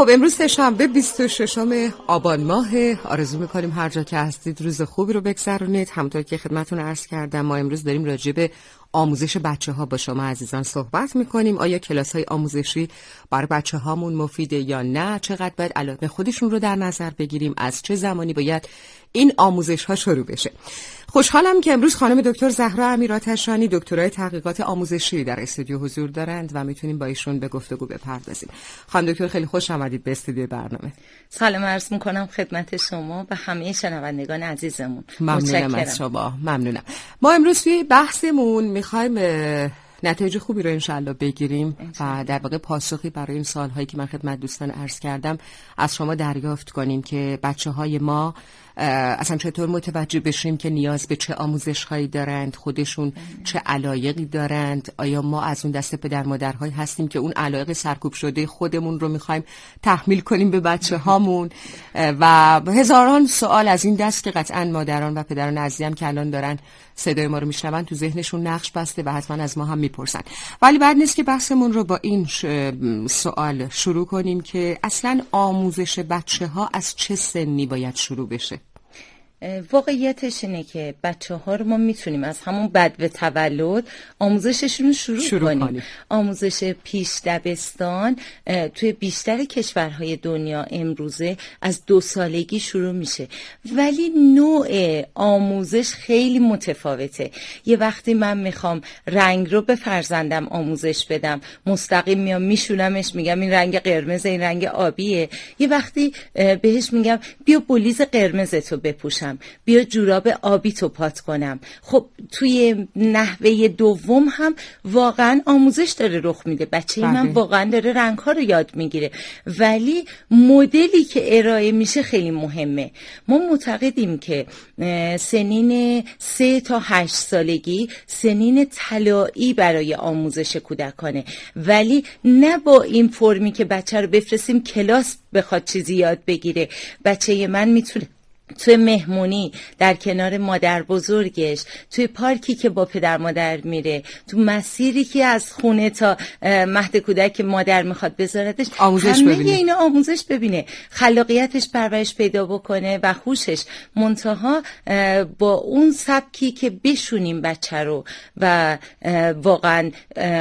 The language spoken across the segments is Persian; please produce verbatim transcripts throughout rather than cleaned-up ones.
خب امروز سه‌شنبه بیست و ششم آبان ماه، آرزو می‌کنیم هر جا که هستید روز خوبی رو بگذرونید. همونطور که خدمتتون عرض کردم ما امروز داریم راجع به آموزش بچه‌ها با شما عزیزان صحبت می‌کنیم. آیا کلاس‌های آموزشی برای بچه‌هامون مفیده یا نه؟ چقدر باید علاقه خودشون رو در نظر بگیریم؟ از چه زمانی باید این آموزش‌ها شروع بشه؟ خوشحالم که امروز خانم دکتر زهرا امیرآتشانی دکترای تحقیقات آموزشی در استودیو حضور دارند و میتونیم با ایشون به گفتگو بپردازیم. خانم دکتر خیلی خوش آمدید به استودیو برنامه. سلام عرض می‌کنم خدمت شما و همه شنوندگان عزیزمون. ممنونم از شما. ممنونم. ما امروز توی بحثمون می‌خوایم نتایج خوبی رو انشالله بگیریم و در واقع پاسخی برای این سوال‌هایی که من خدمت دوستان عرض کردم از شما دریافت کنیم که بچه‌های ما اصلا چطور متوجه بشیم که نیاز به چه آموزش‌هایی دارند، خودشون چه علایقی دارند. آیا ما از اون دسته پدر مادرهایی هستیم که اون علایق سرکوب شده خودمون رو می‌خوایم تحمیل کنیم به بچه‌هامون و هزاران سوال از این دست که قطعاً مادران و پدران عزیزم که الان دارن صدای ما رو میشنون تو ذهنشون نقش بسته و حتما از ما هم میپرسن. ولی بعد نیست که بحثمون رو با این سوال شروع کنیم که اصلا آموزش بچه‌ها از چه سنی باید شروع بشه؟ واقعیتش اینه که بچه ها رو ما میتونیم از همون بدو تولد آموزششون رو شروع, شروع کنیم. کنیم آموزش پیش دبستان توی بیشتر کشورهای دنیا امروزه از دو سالگی شروع میشه، ولی نوع آموزش خیلی متفاوته. یه وقتی من میخوام رنگ رو به فرزندم آموزش بدم مستقیم میام میشونمش، میگم این رنگ قرمز، این رنگ آبیه. یه وقتی بهش میگم بیا بلیز قرمزتو بپوشم، بیا جوراب آبی تو پات کنم. خب توی نحوه دوم هم واقعا آموزش داره رخ میده. بچه من واقعا داره رنگ ها رو یاد میگیره، ولی مدلی که ارائه میشه خیلی مهمه. ما معتقدیم که سنین سه تا هشت سالگی سنین طلایی برای آموزش کودکانه، ولی نه با این فرمی که بچه رو بفرستیم کلاس بخواد چیزی یاد بگیره. بچه من میتونه توی مهمونی در کنار مادر بزرگش، توی پارکی که با پدر مادر میره، تو مسیری که از خونه تا مهد کودک مادر میخواد بذاردش، آموزش همه ببینه. اینا آموزش ببینه، خلاقیتش پرورش پیدا بکنه و هوشش. منتها با اون سبکی که بشونیم بچه رو و واقعا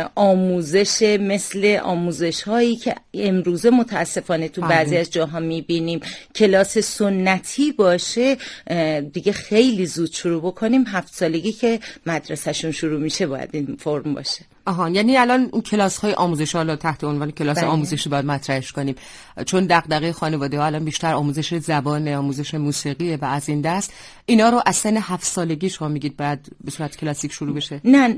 آموزش مثل آموزش هایی که امروزه متاسفانه تو بعضی از جاها میبینیم کلاس سنتی باشه، دیگه خیلی زود شروع بکنیم. هفت سالگی که مدرسهشون شروع میشه باید این فرم باشه. آها، یعنی الان اون کلاس‌های آموزش حالا تحت عنوان کلاس بله. آموزشی باید مطرحش کنیم، چون دغدغه خانواده‌ها الان بیشتر آموزش زبان، آموزش موسیقی و از این دست. اینا رو از سن هفت سالگی شما میگید باید به صورت کلاسیک شروع بشه؟ نه،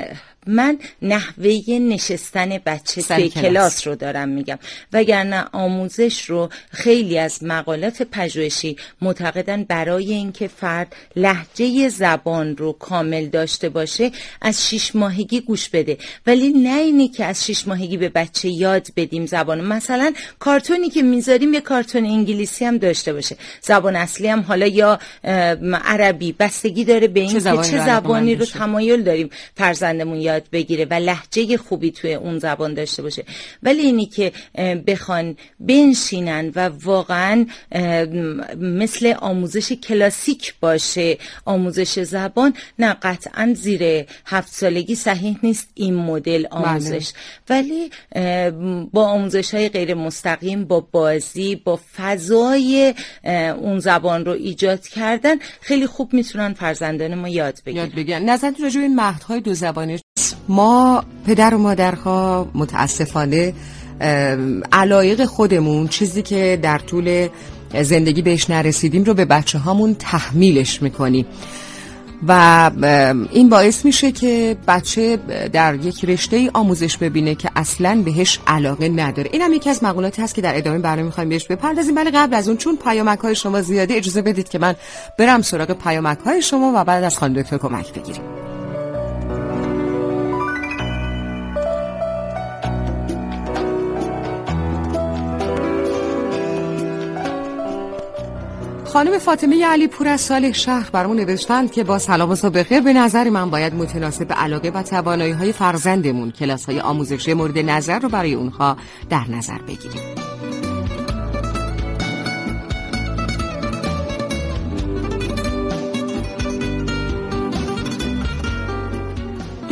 من نحوه نشستن بچه توی کلاس. کلاس رو دارم میگم، وگرنه آموزش رو خیلی از مقالات پژوهشی معتقدن برای اینکه فرد لهجه زبان رو کامل داشته باشه از شش ماهگی گوش بده، ولی نه اینی که از شش ماهگی به بچه یاد بدیم زبان. مثلا کارتونی که میذاریم یه کارتون انگلیسی هم داشته باشه، زبان اصلی هم حالا یا عربی، بستگی داره به این چه زبانی, چه زبانی رو تمایل داریم فرزندمون یاد بگیره و لهجه خوبی توی اون زبان داشته باشه. ولی اینی که بخوان بنشینن و واقعا مثل آموزش کلاسیک باشه آموزش زبان، نه، قطعا زیر هفت سالگی صحیح نیست این مدل آموزش. بله. ولی با آموزش های غیر مستقیم، با بازی، با فضای اون زبان رو ایجاد کردن خیلی خوب میتونن فرزندان ما یاد بگیرن. یاد بگیرن. نظرت راجع به این مهدهای دو زبانه، ما پدر و مادرها متاسفانه علایق خودمون، چیزی که در طول زندگی بهش نرسیدیم رو به بچه هامون تحمیلش میکنیم و این باعث میشه که بچه در یک رشته آموزش ببینه که اصلاً بهش علاقه نداره. این هم یکی از مقولاتی هست که در ادامه برنامه میخوایم بهش بپردازیم، ولی قبل از اون چون پیامک‌های شما زیاده اجازه بدید که من برم سراغ پیامک‌های شما و بعد از خانم دکتر کمک بگیریم. خانم فاطمه علی پور از صالح شهر برامون نوشتند که با سلام و صبح بخیر، به نظر من باید متناسب علاقه و توانایی‌های فرزندمون کلاس‌های آموزشی مورد نظر رو برای اونها در نظر بگیریم.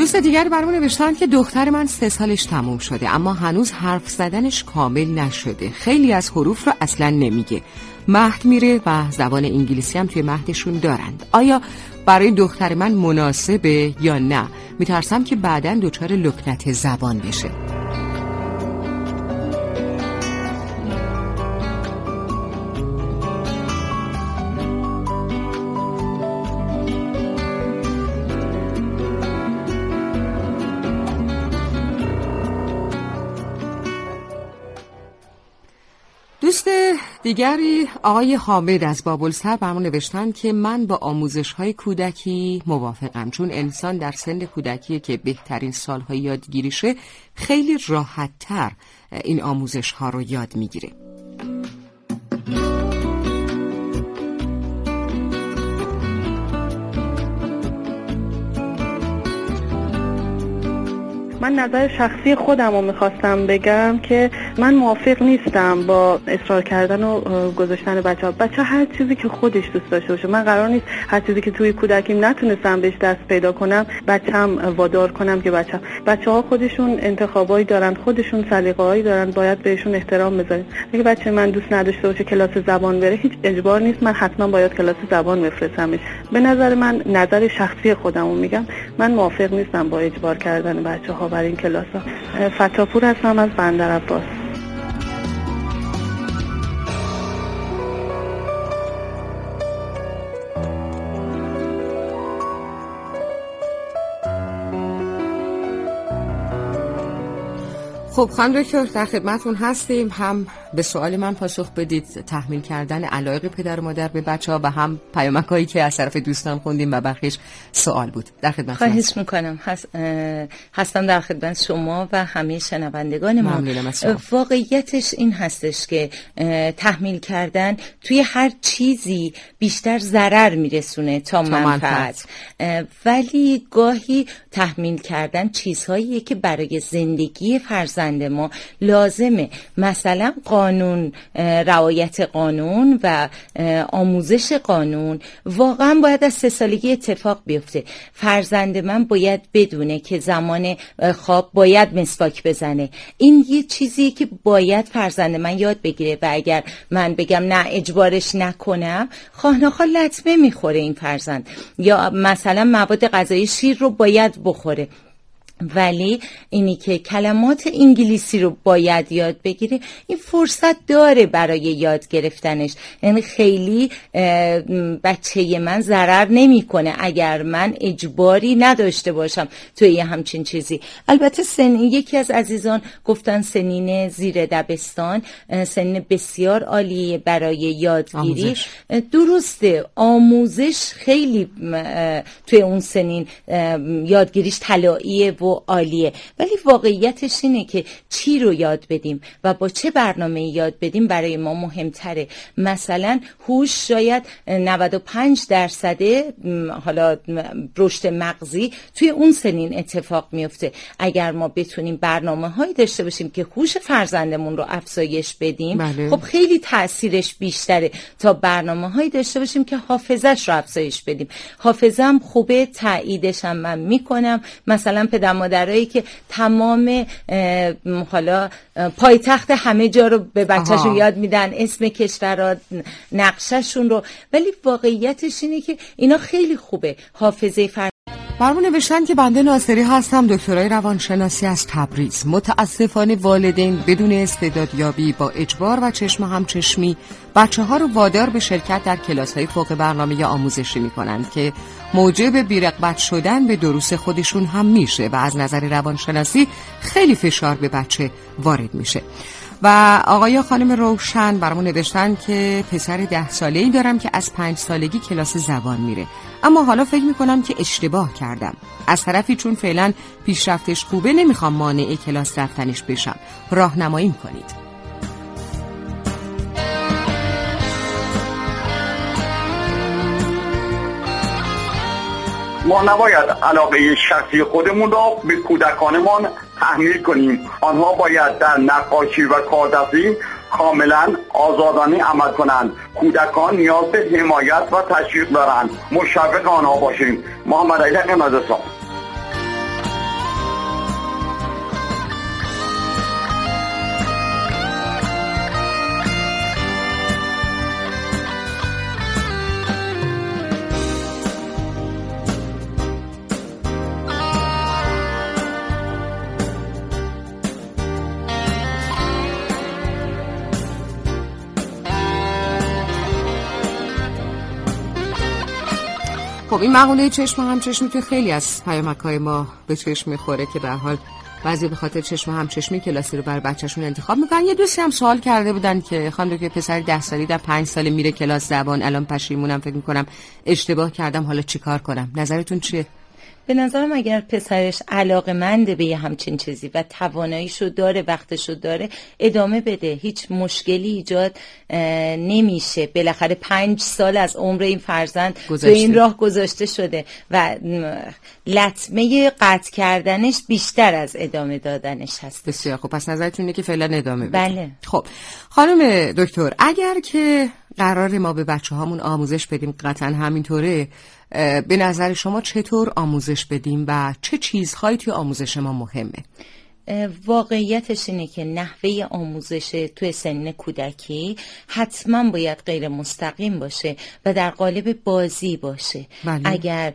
دوست دیگری برام نوشتن که دختر من سه سالش تموم شده اما هنوز حرف زدنش کامل نشده. خیلی از حروف رو اصلا نمیگه. مهد میره و زبان انگلیسی هم توی مهدشون دارند. آیا برای دختر من مناسبه یا نه؟ میترسم که بعداً دچار لکنت زبان بشه. دوست دیگری آقای حامد از بابلسر برام نوشتن که من با آموزش‌های کودکی موافقم، چون انسان در سن کودکی که بهترین سال‌های یادگیریشه خیلی راحت‌تر این آموزش‌ها رو یاد می‌گیره. من نظر شخصی خودم رو میخواستم بگم که من موافق نیستم با اصرار کردن و گذاشتن بچه ها. بچه هر چیزی که خودش دوست داشته باشه. من قرار نیست هر چیزی که توی کودکیم نتونستم بهش دست پیدا کنم بچه‌م وادار کنم که بچه‌م. بچه ها خودشون انتخابایی دارن، خودشون سلیقه‌ای دارن، باید بهشون احترام بذاریم. اگه بچه من دوست نداشته باشه کلاس زبان بره، هیچ اجبار نیست من حتما باید کلاس زبان بفرستمش. به نظر من، نظر شخصی خودم رو میگم، من موافق نیستم با اجبار کردن بچه‌ها برای این کلاس‌ها. فتاپور هستم از بندرعباس. خب خانم دکتر در خدمتون هستیم. هم به سوال من پاسخ بدید، تحمیل کردن علایق پدر و مادر به بچه‌ها، و هم پیامک‌هایی که از طرف دوستان خوندیم و بخیش سوال بود. در خدمتتون خواهش میکنم. هست هستم در خدمت شما و همه شنوندگان ما. واقعیتش این هستش که تحمیل کردن توی هر چیزی بیشتر ضرر میرسونه تا, تا منفعت. ولی گاهی تحمیل کردن چیزهاییه که برای زندگی فرزند ما لازمه. مثلا قانون، رعایت قانون و آموزش قانون واقعا باید از سه سالگی اتفاق بیفته. فرزند من باید بدونه که زمان خواب باید مسواک بزنه. این یه چیزی که باید فرزند من یاد بگیره و اگر من بگم نه اجبارش نکنم، خواه نخواه لطمه میخوره این فرزند. یا مثلا مواد غذایی شیر رو باید بخوره، ولی اینی که کلمات انگلیسی رو باید یاد بگیره، این فرصت داره برای یاد گرفتنش. یعنی خیلی بچه من ضرر نمیکنه اگر من اجباری نداشته باشم توی یه همچین چیزی. البته سن، یکی از عزیزان گفتن سنین زیر دبستان سن بسیار عالیه برای یادگیری. آموزش. درسته، آموزش خیلی توی اون سنین یادگیریش طلاییه و عالیه، ولی واقعیتش اینه که چی رو یاد بدیم و با چه برنامه یاد بدیم برای ما مهمتره. مثلا هوش شاید نود و پنج درصد حالا رشد مغزی توی اون سنین اتفاق میفته. اگر ما بتونیم برنامه هایی داشته باشیم که هوش فرزندمون رو افزایش بدیم، بله. خب خیلی تأثیرش بیشتره تا برنامه هایی داشته باشیم که حافظش رو افزایش بدیم. حافظم خوبه، تاییدش هم من میکنم. مثلا پدر مادرایی که تمام حالا پایتخت همه جا رو به بچه‌شون یاد میدن، اسم کشورها، نقشه‌شون رو، ولی واقعیتش اینه که اینا خیلی خوبه. حافظه فرد برامون نوشتن که بنده ناصری هستم، دکترای روانشناسی از تبریز. متاسفانه والدین بدون استعدادیابی با اجبار و چشم همچشمی بچه ها رو وادار به شرکت در کلاس های فوق برنامه آموزشی می کنند که موجب بی‌رغبت شدن به دروس خودشون هم میشه و از نظر روانشناسی خیلی فشار به بچه وارد میشه. و آقای خانم روشن برامون نوشتن که پسر ده ساله‌ای دارم که از پنج سالگی کلاس زبان میره، اما حالا فکر میکنم که اشتباه کردم. از طرفی چون فعلا پیشرفتش خوبه نمیخوام مانع کلاس رفتنش بشم، راهنمایی کنید. ما نباید علاقه شخصی خودمون را به کودکانمان تحمیل کنیم. آنها باید در نقاشی و کاردستی کاملا آزادانه عمل کنند. کودکان نیاز به حمایت و تشویق دارند. مشوق آنها باشیم. محمد علی قمزسان. خب این مقوله چشم همچشمی که خیلی از پیامک‌های ما به چشم میخوره که به هر حال بعضی به خاطر چشم همچشمی کلاسی رو برای بچه‌شون انتخاب میکنن. یه دوستی هم سوال کرده بودن که خانم دکتر پسری ده سالی در پنج سال میره کلاس زبان، الان پشیمونم، فکر میکنم اشتباه کردم، حالا چیکار کنم؟ نظرتون چیه؟ به نظرم اگر پسرش علاقه‌منده به یه همچین چیزی و تواناییشو داره، وقتشو داره، ادامه بده. هیچ مشکلی ایجاد نمیشه. بالاخره پنج سال از عمر این فرزند تو این راه گذاشته شده و لطمه قطع کردنش بیشتر از ادامه دادنش هست. بسیار خب، پس نظرتون اینه که فعلا ادامه بده. بله. خب خانم دکتر، اگر که قرار ما به بچه هامون آموزش بدیم، قطعا همینطوره، به نظر شما چطور آموزش بدیم و چه چیزهایی توی آموزش ما مهمه؟ واقعیتش اینه که نحوه آموزش توی سن کودکی حتما باید غیر مستقیم باشه و در قالب بازی باشه. بله. اگر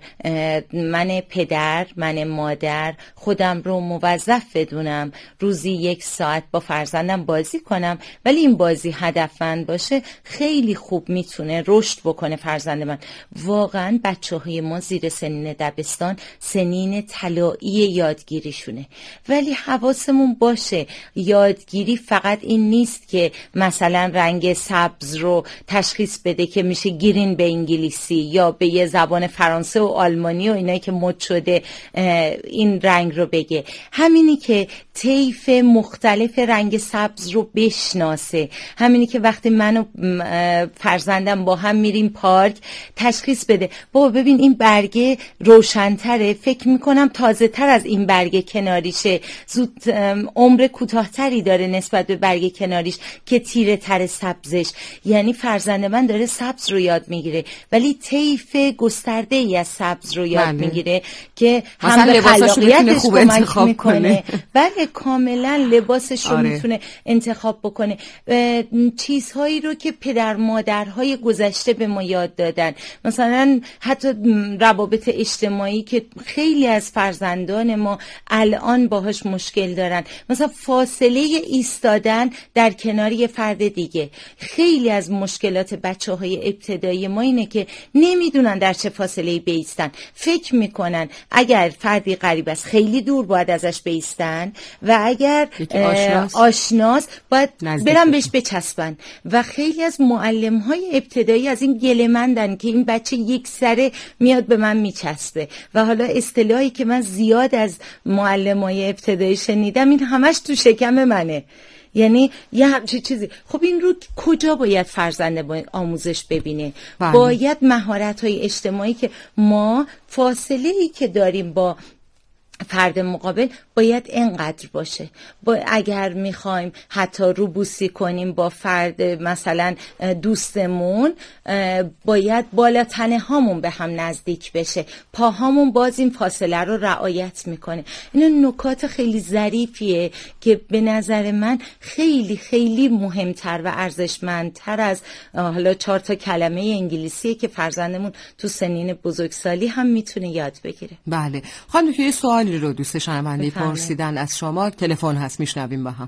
من پدر، من مادر خودم رو موظف بدونم روزی یک ساعت با فرزندم بازی کنم، ولی این بازی هدفمند باشه، خیلی خوب میتونه رشد بکنه فرزند من. واقعا بچه های ما زیر سنین دبستان سنین طلایی یادگیریشونه، ولی حواسمون باشه یادگیری فقط این نیست که مثلا رنگ سبز رو تشخیص بده که میشه گرین به انگلیسی، یا به یه زبان فرانسه و آلمانی و اینایی که مد شده این رنگ رو بگه. همینی که طیف مختلف رنگ سبز رو بشناسه، همینی که وقتی من و فرزندم با هم میریم پارک تشخیص بده، بابا ببین این برگه روشن‌تره، فکر میکنم تازه تر از این برگه کناریشه، زود عمر کوتاه‌تری داره نسبت به برگ کناریش که تیره تر سبزش. یعنی فرزند من داره سبز رو یاد میگیره، ولی طیف گسترده ای از سبز رو یاد بله. میگیره که هم به خلاقیتش کمک میکنه. بله کاملا لباسش رو آره. میتونه انتخاب بکنه. چیزهایی رو که پدر مادرهای گذشته به ما یاد دادن، مثلا حتی روابط اجتماعی که خیلی از فرزندان ما الان باهاش مشکل دارن، مثلا فاصله ایستادن در کنار یه فرد دیگه. خیلی از مشکلات بچه های ابتدایی ما اینه که نمیدونن در چه فاصله‌ای بایستن، فکر میکنن اگر فردی غریب است خیلی دور باید ازش بایستن و اگر آشناس, آشناس باید برن بهش بچسبن. و خیلی از معلم های ابتدایی از این گله‌مندن که این بچه یک سره میاد به من میچسبه. و حالا اصطلاحی که من زیاد از معلمای ابتدایی شنیدم این همش تو شکم منه، یعنی یه همچین چیزی. خب این رو کجا باید فرزند باید آموزش ببینه؟ بله. باید مهارت‌های اجتماعی که ما فاصله‌ای که داریم با فرد مقابل باید اینقدر باشه. با اگر میخوایم حتی روبوسی کنیم با فرد مثلا دوستمون، باید بالا تنه هامون به هم نزدیک بشه، پاهامون باز این فاصله رو رعایت میکنه. این نکات خیلی ظریفیه که به نظر من خیلی خیلی مهمتر و ارزشمندتر از حالا چهار تا کلمه انگلیسی که فرزندمون تو سنین بزرگسالی هم میتونه یاد بگیره. بله خانم دکتر، سوالی رو دوست شنونده پرسیدن از شما، تلفن هست میشنویم با هم.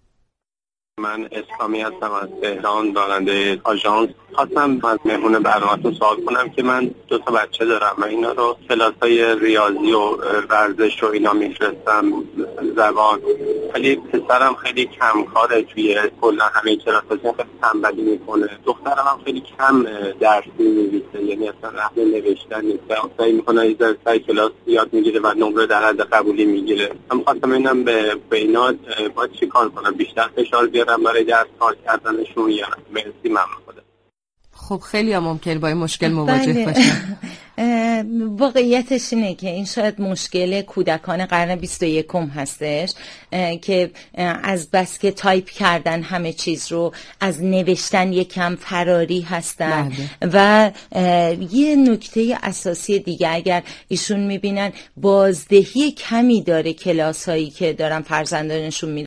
من اسلامی هستم از تهران، راننده آژانس. خواستم از مهمون برنامه‌تون سوال کنم که من دو تا بچه دارم و اینا رو کلاس‌های ریاضی و ورزش و اینا میفرستم، زبان، ولی پسرم خیلی کمکاره توی کلا همه کلاس‌ها، خیلی تنبلی میکنه. دخترم هم خیلی کم درس می‌نویسه، یعنی اصلا اهل نوشتن نیست. سعی می‌کنه از سر کلاس یاد میگیره و نمره در حد قبولی میگیره. من خواستم ببینم به اینا باید چی کار کنم؟ بیشتر فشار بیارم برای درس کار کردنشون یا مرسی؟ ممنون. خب خیلی هم ممکن با این مشکل مواجه باشن. واقعیتش اینه که این شاید مشکل کودکان قرن بیست و یکم هستش که از بس که تایپ کردن همه چیز رو، از نوشتن یکم فراری هستن. بله. و یه نکته اساسی دیگه، اگر ایشون میبینن بازدهی کمی داره کلاس هایی که دارن فرزندانشون